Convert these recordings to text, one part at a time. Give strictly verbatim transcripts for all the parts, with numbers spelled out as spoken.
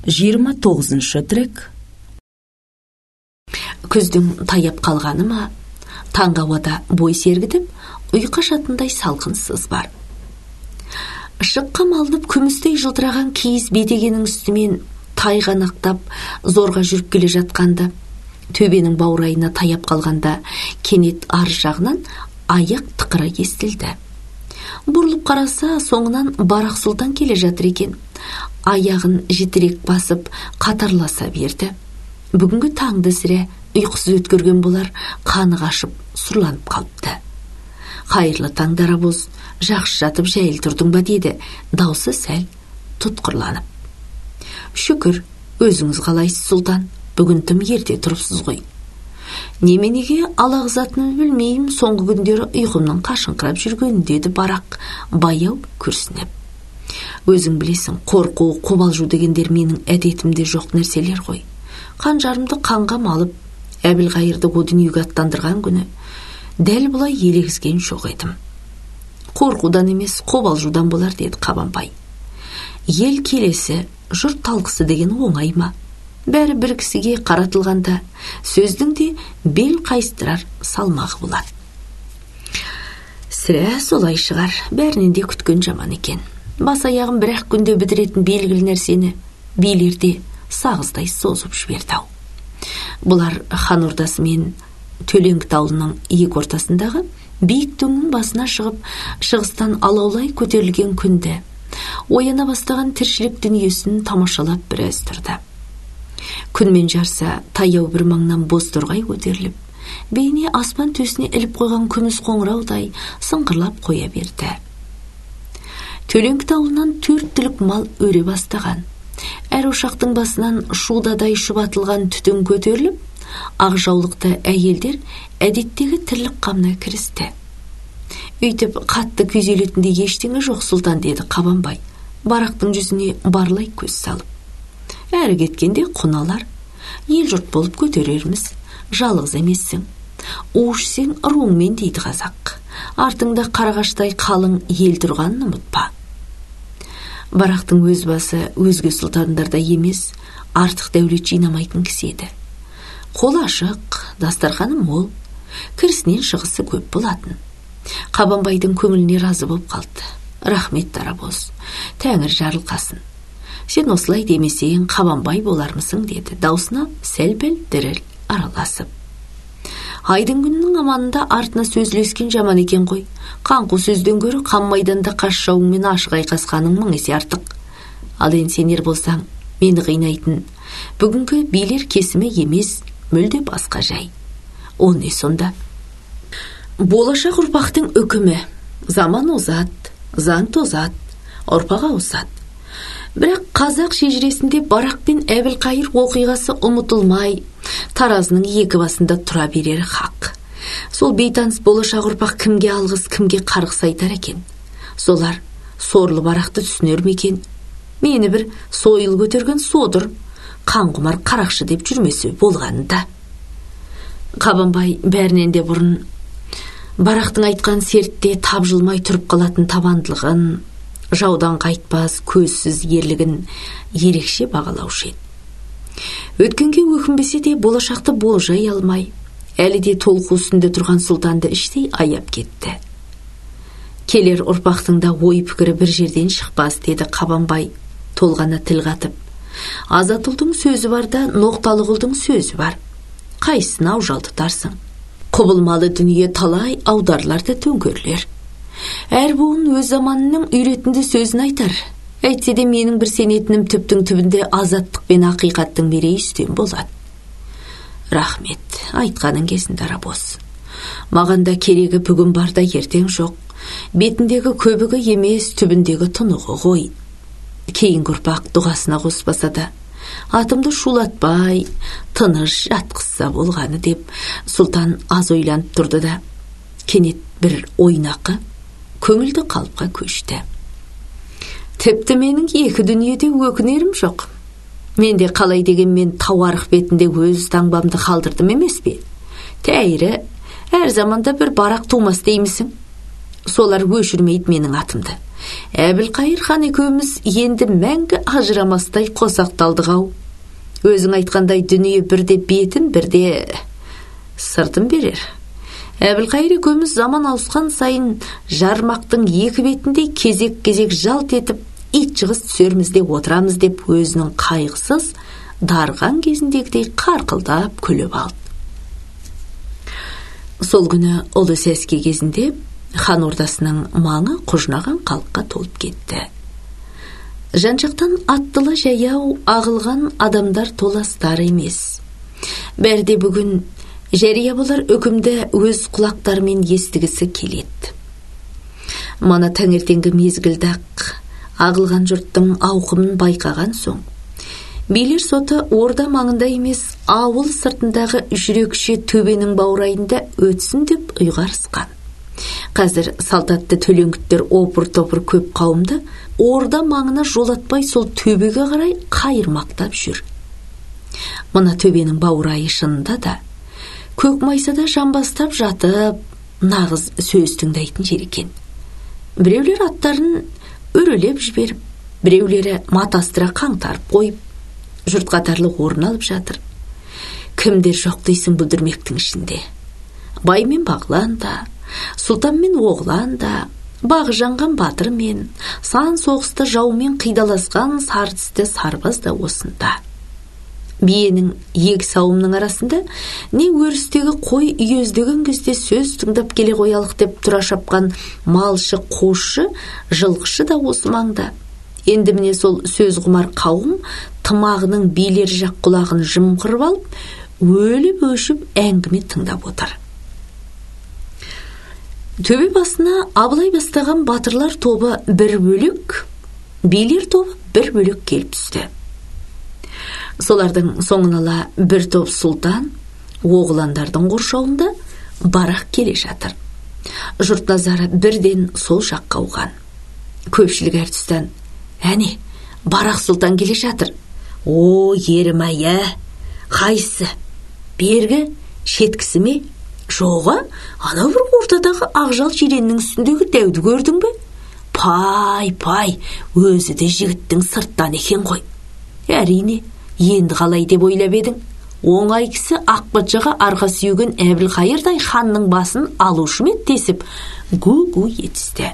жиырма тоғызыншы трек. Күздің таяп қалғаны ма, таңғы ауада бой сергітіп, ұйқы шатындай салқынсыз бар. Шыққа малынып күмістей жылтыраған киіз бетегенің үстімен тайғанақтап зорға жүріп келе жатқанды, төбенің баурайына таяп қалғанда кенет ар жағынан аяқ тықыры естілді. Бұрылып қараса, соңынан Барақ Сұлтан келе жатыр екен. Аяғын жетірек басып қатарласа берді. Бүгінгі таңды сірә ұйқысыз өткерген болар, қаны қашып сұрланып қалыпты. Қайырлы таң Дарабоз, жақсы жатып жәйіл тұрдың ба деді, даусы сәл тұтқырланып. Шүкір, өзіңіз қалайсыз Сұлтан, бүгін тым ерте тұрыпсыз ғой. Неменеге алағызатынын білмеймін, соңғы күндері ұйқымның қашыңқырап жүргенін деді Барақ, баяу күрсініп. Өзің білесің, қорқу, қобалжу дегендер менің әдетімде жоқ нәрселер ғой. Қанжарымды қанға малып, Әбілқайырды о дүниеге аттандырған күні дәл бұлай елегізген жоқ едім. Қорқудан емес, қобалжудан болар деді Қабанбай. Ел келесі, жұрт талқысы деген оңай ма? Бәрі бір кісіге қаратылғанда сөздің де бел қайыстырар салмағы болады. Сірә солай шығар, бәрінен де күткен жаман екен. Бас аяғын бір-ақ күнде бітіретін белгілі нәрсені билерде сағыздай созып жіберді-ау. Бұлар хан ордасы мен Төлеңгіт ауылының иек ортасындағы биік дөңнің басына шығып, шығыстан алаулай көтерілген күнді, ояна бастаған тіршілік дүниесін тамашалап біраз тұрды. Күнмен жарса, таяу бір маңнан боз торғай көтеріліп, бейне аспан төсіне іліп қойған күміс қоңыраудай сыңғырлап қоя берді. Төлеңгіт ауылынан төрт түлік мал өре бастаған. Әр ошақтың басынан шудадай шұбатылған түтін көтеріліп, ақ жаулықты әйелдер әдеттегі тірлік қамына кірісті. Үйтіп қатты күйзелетіндей ештеңе жоқ Сұлтан, деді Қабанбай, Барақтың жүзіне барлай көз салып. Әрі кеткенде құналар, ел жұрт болып көтерерміз, жалғыз емессің. Уышсең руыңмен дейді қазақ. Артыңда қарағаштай қалың ел тұрғанын ұмытпа. Барақтың өз басы өзге сұлтандарда емес, артық дәулет жинамайтын кісі еді. Қолы ашық, дастарханы мол, кірісінен шығысы көп болатын. Қабанбайдың көңіліне разы болып қалды. Рахмет Дарабоз, Тәңір жарылқасын. Сен осылай демесең Қабанбай болармысың, деді, даусына сәл-пәл діріл араласып. Айдың күннің аманында артына сөзлескен жаман екен ғой. Қанқу сөзден гөрі қан майданда қас жауыңмен ашық айқасқаның мың есе артық. Ал енді сенер болсаң, мені қинайтын бүгінгі билер кесімі емес, мүлде басқа жай. Ол не сонда? Болашақ ұрпақтың үкімі. Заман озат, заң тозат, ұрпаға ауысат. Бірақ қазақ шежіресінде Барақ пен Әбілқайыр оқиғасы ұмытылмай, таразының екі басында тұра берері хақ. Сол бейтаныс болашақ ұрпақ кімге алғыс, кімге қарғыс айтар екен? Солар сорлы Барақты түсінер ме екен? Мені бір сойыл көтерген содыр, қанқұмар қарақшы деп жүрмесе болғанында. Қабанбай бәрінен де бұрын Барақтың айтқан сертте тапжылмай тұрып қалатын табандылығын, жаудан қайтпас көзсіз ерлігін ерекше бағалаушы еді. Өткенге өкінбесе де болашақты болжай алмай, әлі де толқу үстінде тұрған Сұлтанды іштей аяп кетті. Келер ұрпақтың да ой пікірі бір жерден шықпас, деді Қабанбай толғана тіл қатып. Азатұлдың сөзі бар да Ноқталықұлдың сөзі бар. Қайсысын аужал тұтарсың? Құбылмалы дүние талай аударыларда төңкерілер. Әр буын өз заманының үйретінді сөзін айтар. Әйтсе де менің бір сенетінім түптің түбінде азаттық пен ақиқаттың мерей үстем болады. Рахмет, айтқаның кесін Дарабоз. Маған да керегі бүгін барда ертең жоқ. Бетіндегі көбігі емес, түбіндегі тұнығы ғой. Кейін ұрпақ дұғасына қоспаса да, атымды шулатпай, тыныш жатқызса болғаны, деп Сұлтан аз ойланып тұрды да, кенет бір ойнақы, көңілді қалыпқа көшті. Тіпті менің екі дүниеде өкінерім жоқ. Мен де қалай дегенмен тауарық бетінде өз таңбамды қалдырдым емес пе? Тәйірі, әр заманда бір Барақ тумас деймісің? Солар өшірмейді менің атымды. Әбілқайыр хан екеуміз енді мәңгі ажырамастай қосақталдық-ау. Өзің айтқандай дүние бірде бетін, бірде сыртын берер. Әбілқайыр екеуміз заман ауысқан сайын жармақтың екі бетіндей кезек-кезек жалт етіп, ит жығыс түсерміз деп отырамыз деп өзінің қайғысыз, дарған кезіндегідей қарқылдап күліп алды. Сол күні ұлы сәске кезінде хан ордасының маңы құжынаған халыққа толып кетті. Жан-жақтан аттылы жаяу ағылған адамдар толастар емес. Бәрде бүгін жария болар үкімді өз құлақтарымен естігісі келеді. Мана таңертеңгі мезгілдақ ағылған жұрттың ауқымын байқаған соң, билер соты орда маңында емес, ауыл сыртындағы жүрекше төбенің баурайында өтсін деп ұйғарысқан. Қазір салтатты төлеңгіттер опыр-топыр көп қауымды орда маңына жолатпай сол төбеге қарай қайырмақтап жүр. Мына төбенің баурайы шынында да көк майсада жамбастап жатып, нағыз сөз тыңдайтын жер екен. Біреулер аттарын өрелеп жіберіп, біреулері матастыра қаңтарып қойып, жұрт қатарлы орын алып жатыр. Кімдер жоқ дейсің бұл дүрмектің ішінде? Бай мен бағлан да, сұлтан мен оғлан да, бағы жанған батыр мен, сан соғыста жаумен қидаласқан сартісті сарбаз да осында. Биенің екі сауымның арасында не өрістегі қой үйездеген кезде сөз тыңдап келе қоялық деп тұра шапқан малшы, қосшы, жылқышы да осы маңда. Енді міне сол сөз құмар қауым тымағының билер жақ құлағын жымқырып алып, өліп өшіп әңгіме тыңдап отыр. Төбе басына абылай бастаған батырлар тобы бір бөлек, билер тобы бір бөлек келіп түсті. Солардың соңын ала бір топ сұлтан, оғландардың қоршауында барақ келе жатыр. Жұрт назары бірден сол жаққа ауған. Көпшілік әр тұстан, әне, барақ сұлтан келе жатыр. О, ерім-ай, ә, қайсы? Бергі шеткісі ме? Жоға, анау бір ортадағы ақжал жиреннің үстіндегі дәуді көрдің бе? Пай, пай, өзі де жігіттің сырттан екен ғой. Әрине, енді қалай деп ойлап едің? Оңай кісі Ақпатшаға арқа сүйеген Әбілқайырдай ханның басын алушы ме десіп, гу-гу етісті.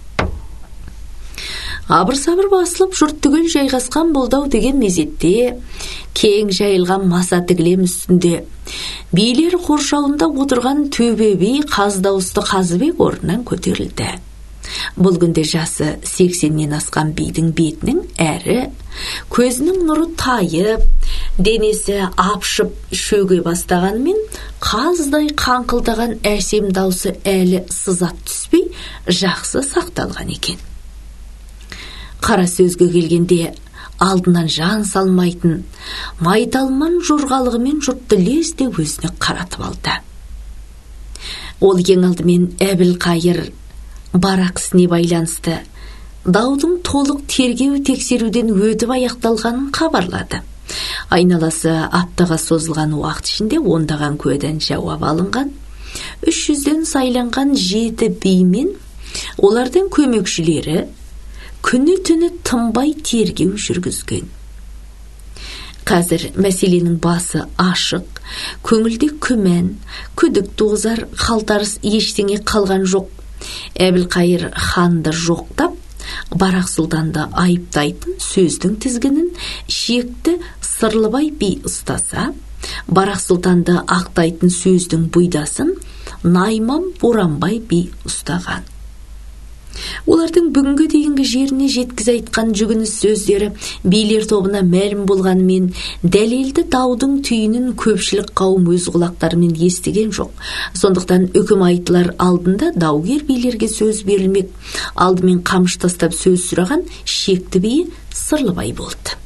Абыр-сабыр басылып жұрт түгел жайғасқан болдау деген мезетте, кең жайылған маса тігілем үстінде, билер қоршауында отырған төбе-би қаз дауысты Қазыбек орнынан көтерілді. Бұл күнде жасы сексеннен асқан бидің бетінің әрі, көзінің нұры тайып, денесі апшып шөге бастағанымен, қаздай қаңқылдаған әсем даусы әлі сызат түспей, жақсы сақталған екен. Қара сөзге келгенде алдынан жан салмайтын, майталман жорғалығымен жұртты лезде өзіне қаратып алды. Ол ең алдымен Әбілқайыр барақ ісіне байланысты даудың толық тергеу тексеруден өтіп аяқталғанын хабарлады. Айналасы аптаға созылған уақыт ішінде ондаған куәдан жауап алынған, үш жүзден сайланған жеті би мен олардың көмекшілері күні түні тынбай тергеу жүргізген. Қазір мәселенің басы ашық, көңілде күмән, күдік туғызар қалтарыс ештеңе қалған жоқ. Әбілқайыр ханды жоқтап, барақ сұлтанды айыптайтын сөздің тізгінін шекті Сырлыбай би ұстаса, барақ сұлтанды ақтайтын сөздің бұйдасын Найман Боранбай би ұстаған. Олардың бүгінгі дейінгі жеріне жеткіз айтқан жүгініс сөздері билер тобына мәлім болғанымен, дәлелді даудың түйінін көпшілік қауым өз құлақтарымен естіген жоқ. Сондықтан үкім айтылар алдында даугер билерге сөз берілмек, алдымен қамшы тастап сөз сұраған шекті би Сырлыбай болды.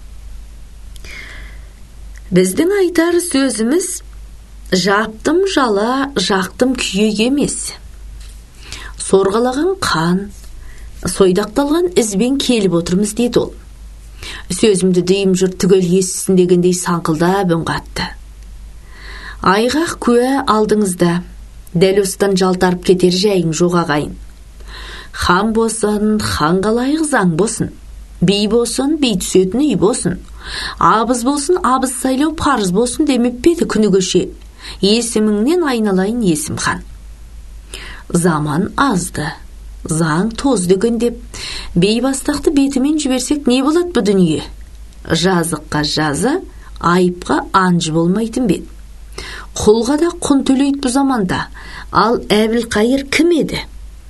Біздің айтар сөзіміз жаптым жала, жақтым күйек емес. Сорғалаған қан, сойдақталған ізбен келіп отырмыз деді ол. Сөзімді дейім жұрт түгел естісін дегендей саңқылдап үн қатты. Айғақ куә алдыңызда, дәл осыдан жалтарып кетер жайың жоқ ағайын. Хан болсын, ханға лайық заң болсын. Би болсын, би түсетін үй болсын. Абыз болсын, абыз сайлау парыз болсын демеп пе еді күні көше. Есіміңнен айналайын есім хан. Заман азды, заң тозды деп, бейбастақты бетімен жіберсек не болады бұл дүние? Жазыққа жаза, айыпқа анжы болмайтын бет. Құлға да құн төлейді бұл заманда, ал Әбілқайыр кім еді?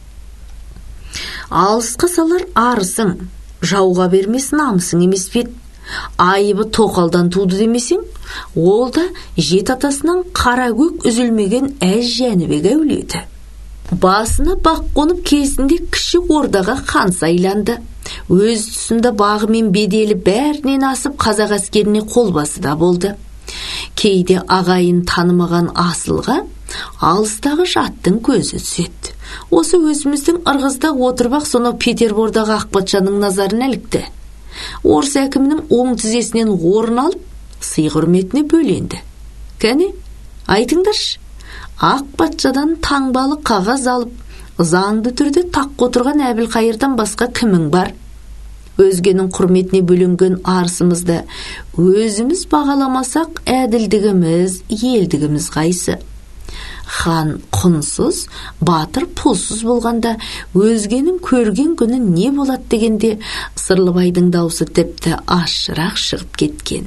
Алысқа салар арысың, жауға бермес намысың емес бет. Айыбы тоқалдан туды демесең, ол да жет атасынан қара көк үзілмеген әз Жәнібек әулеті. Басына бақ қонып кезінде кіші ордаға хан сайланды. Өз тұсында бағы мен беделі бәрінен асып қазақ әскеріне қолбасы да болды. Кейде ағайын танымаған асылға алыстағы жаттың көзі түседі. Осы өзіміздің ырғызда отырбақ сонау Петербордағы Ақпатшаның назарын ілікті. Орыс әкімнің оң тізесінен орын алып, сый құрметіне бөленді. Кәне, айтыңдаршы, Ақпатшадан таңбалы қағаз алып, заңды түрде таққа отырған Әбілқайырдан басқа кімің бар? Өзгенің құрметіне бөленген арысымызды өзіміз бағаламасақ, әділдігіміз, елдігіміз қайсы? Хан құнсыз, батыр пұлсыз болғанда, өзгенің көрген күні не болады дегенде, Сырлыбайдың даусы тіпті ашырақ шығып кеткен.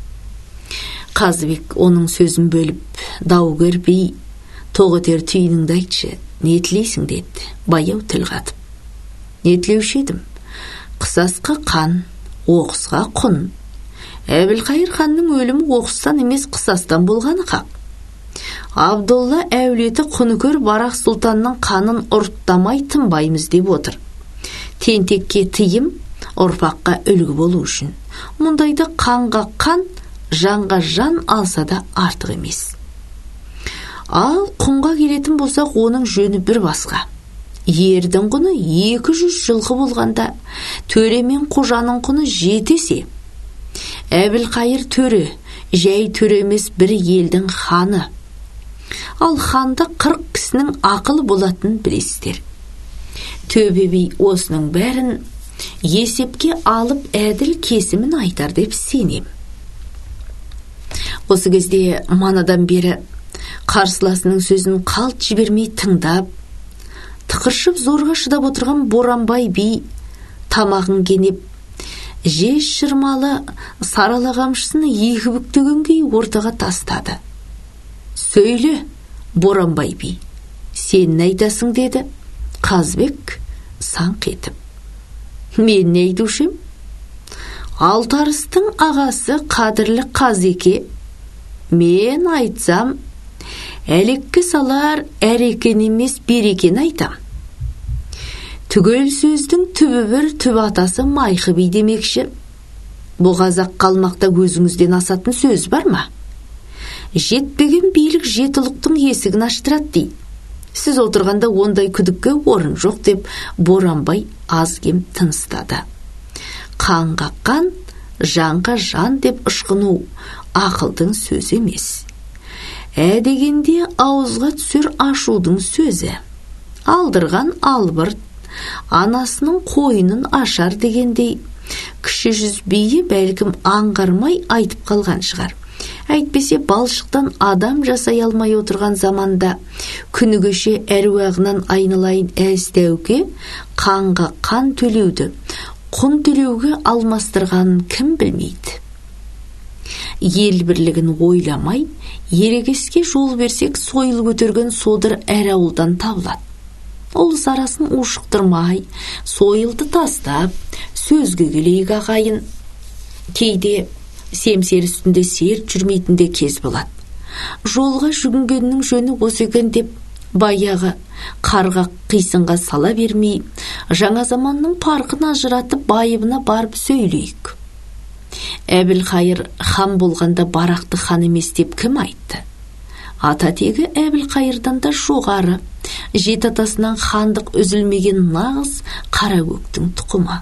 Қазыбек оның сөзін бөліп, дау көрбей, тоғытер түйініңді айтшы, не тілейсің деді, баяу тіл қатып. Не тілеуші едім? Қысасқа қан, оқысқа құн. Әбілқайыр ханның өлімі оқыстан емес қысастан болғаны хақ. Абдолла әулеті құныкөр Барақ сұлтанның қанын ұрттамай тынбаймыз деп отыр. Тентекке тыйым, ұрпаққа үлгі болу үшін. Мұндайды қанға қан, жанға жан алса да артық емес. Ал құнға келетін болсақ, оның жөні бір басқа. Ердің құны екі жүз жылқы болғанда, төре мен қожаның құны жетесе. Әбілқайыр төре, жай төре емес бір елдің ханы. Ал ханда қырық кісінің ақылы болатын білесіздер. Төбе би осының бәрін есепке алып әділ кесімін айтар деп сенем. Осы кезде манадан бері қарсыласының сөзін қалт жібермей тыңдап, тықыршып зорға шыдап отырған Боранбай би тамағын кенеп, жез шырмалы сарала қамшысыны екі бүктеген күй ортаға тастады. Сөйле, Боранбай би, сен не айтасың деді. Қазбек саңқ етіп. Мен не айтушым? Алтарыстың ағасы қадірлі Қазеке. Мен айтсам, әлекке салар әрекен емес берекен айтам. Түгел сөздің түбі бір, түбі атасы Майқы би демекші. Бұл қазақ қалмақта өзіңізден асатын сөз бар ма? Жетпеген билік жетіліктің есігін аштырады дейді. Сіз отырғанда ондай күдікке орын жоқ деп Боранбай аз кем тыныстады. Қанға қан, жанға жан деп ышқыну ақылдың сөзі емес. Ә дегенде ауызға түсер ашудың сөзі. Алдырған албырт, анасының қойынын ашар дегендей, кіші жүз биі бәлкім аңғармай айтып қалған шығар. Әйтпесе балшықтан адам жасай алмай отырған заманда күні кеше әруағынан айналайын әз дәуке қанға қан төлеуді, құн төлеуге алмастырғанын кім білмейді. Ел бірлігін ойламай, ерегеске жол берсек сойыл көтерген содыр әр ауылдан табылады. Олыс арасын ушықтырмай, сойылды тастап, сөзге келейік ағайын. Кейде семсер үстінде серт жүрмейтінде кез болады. Жолға жүгінгеннің жөні осы екен деп, баяғы қарға қисынға сала бермей, жаңа заманның парқын ажыратып байыбына барып сөйлейік. Әбілқайыр хан болғанда Барақты хан емес деп кім айтты? Ата тегі Әбілқайырдан да жоғары, жет атасынан хандық үзілмеген нағыз қара көктің тұқымы.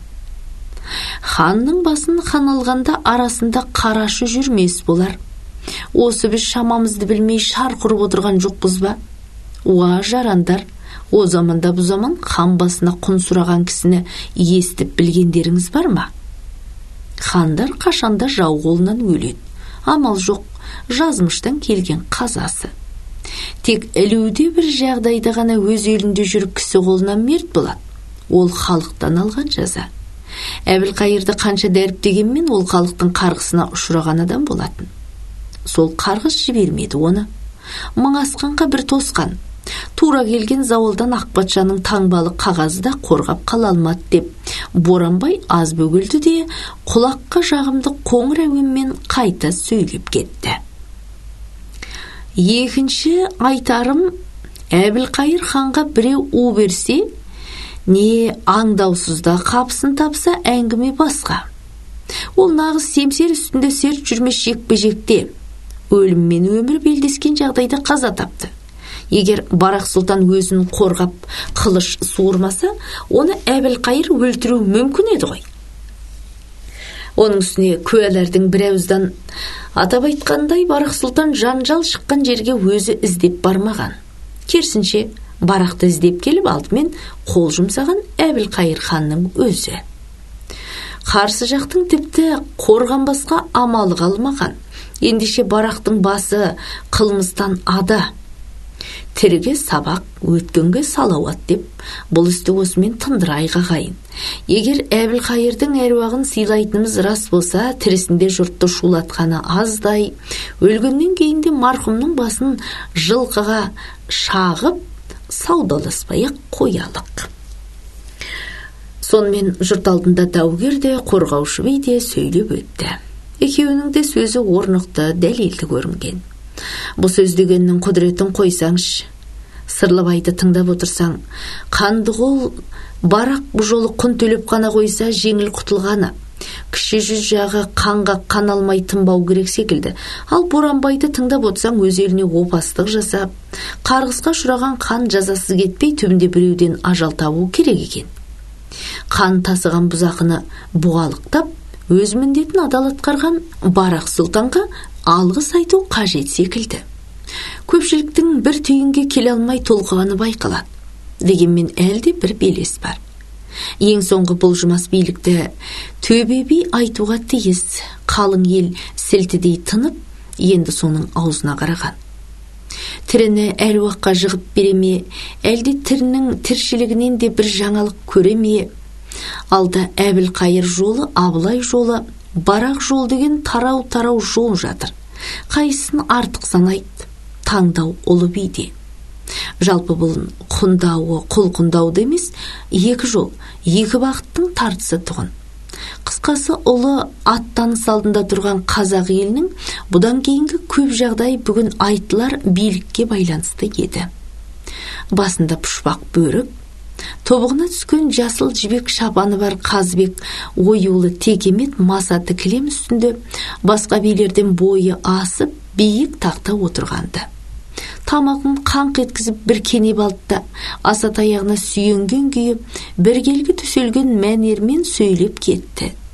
Ханның басын хан алғанда арасында қарашы жүрмес болар. Осы біз шамамызды білмей шар құрып отырған жоқпыз ба? Уа жарандар, О заманда бұ заман хан басына құн сұраған кісіні естіп білгендеріңіз бар ма? Хандар қашанда жау қолынан өледі. Амал жоқ, жазмыштан келген қазасы. Тек ілуде бір жағдайда ғана өз елінде жүріп кісі қолынан мерт болады. Ол халықтан алған жаза. Әбілқайырды қанша дәріптегенмен ол халықтың қарғысына ұшыраған адам болатын. Сол қарғыс жібермеді оны. Мың асқанға бір тосқан. Тура келген зауалдан Ақпатшаның таңбалы қағазы да қорғап қала алмады деп, Боранбай аз бөгілді де құлаққа жағымды қоңыр әуенмен қайта сөйлеп кетті. Екінші айтарым, Әбілқайыр ханға біреу у берсе, не аңдаусызда қапысын тапса әңгіме басқа. Ол нағыз семсер үстінде серт жүрмес жекпе-жекте, өлім мен өмір белдескен жағдайда қаза тапты. Егер Барақ сұлтан өзін қорғап қылыш суырмаса, оны Әбілқайыр өлтіру мүмкін еді ғой. Оның үстіне куәлердің бірауыздан атап айтқандай, Барақ сұлтан жанжал шыққан жерге өзі іздеп бармаған. Керісінше, Барақты іздеп келіп алдымен қол жұмсаған Әбілқайыр ханның өзі. Қарсы жақтың тіпті қорғанбасқа амалы қалмаған. Ендеше Барақтың басы қылмыстан ада. Тіріге сабақ, өткенге салауат деп, бұл істі осымен тындырайық ағайын. Егер Әбілқайырдың әруағын сыйлайтынымыз рас болса, тірісінде жұртты шулатқаны аздай, өлгеннен кейінде марқұмның басын жылқыға шағып, саудаласпай-ақ қоялық. Сонымен жұрт алдында даугер де, қорғаушы би де сөйлеп өтті. Екеуінің де сөзі орнықты, дәлелді көрінген. Бұл сөз дегеннің құдіретін қойсаңшы, Сырлыбайды тыңдап отырсаң, Қандығол Барақ бұл жолы құн төлеп қана қойса жеңіл құтылғаны. Кіші жүз жағы қанға қан алмай тынбау керек секілді. Ал Боранбайды тыңдап отырсаң, өз еліне опастық жасап, қарғысқа ұшыраған қан жазасыз кетпей түбінде біреуден ажал табу керек екен. Қан тасыған бұзақыны бұғалықтап, өз міндетін адал атқарған Барақ сұлтанға алғыс айту қажет секілді. Көпшіліктің бір түйінге келе алмай толқығаны байқалады. Дегенмен әлде бір белес бар. Ең соңғы бұлжымас билікті төбе би айтуға тиіс. Қалың ел сілтідей тынып, енді соның аузына қараған. Тіріні әруаққа жығып береме, әлде тірінің тіршілігінен де бір жаңалық көреме. Алда Әбілқайыр жолы, Абылай жолы, Барақ жол деген тарау-тарау жол жатыр. Қайсысын артық санайды, таңдау ұлы биде. Жалпы бұл құндауы, құлқындауды емес, екі жол, екі бақыттың тартысы тұғын. Қысқасы, ұлы аттаныс алдында тұрған қазақ елінің бұдан кейінгі көп жағдай бүгін айтылар билікке байланысты еді. Басында пұшпақ бөрік, тобығына түскен жасыл жібек шапаны бар Қазбек оюлы текемет масаты кілем үстінде басқа билерден бойы асып биік тақта отырғанды. Тамағын қаңқ еткізіп бір кенеп алды, аса таяғына сүйенген күйі біргелгі төселген мәнермен сөйлеп кетті.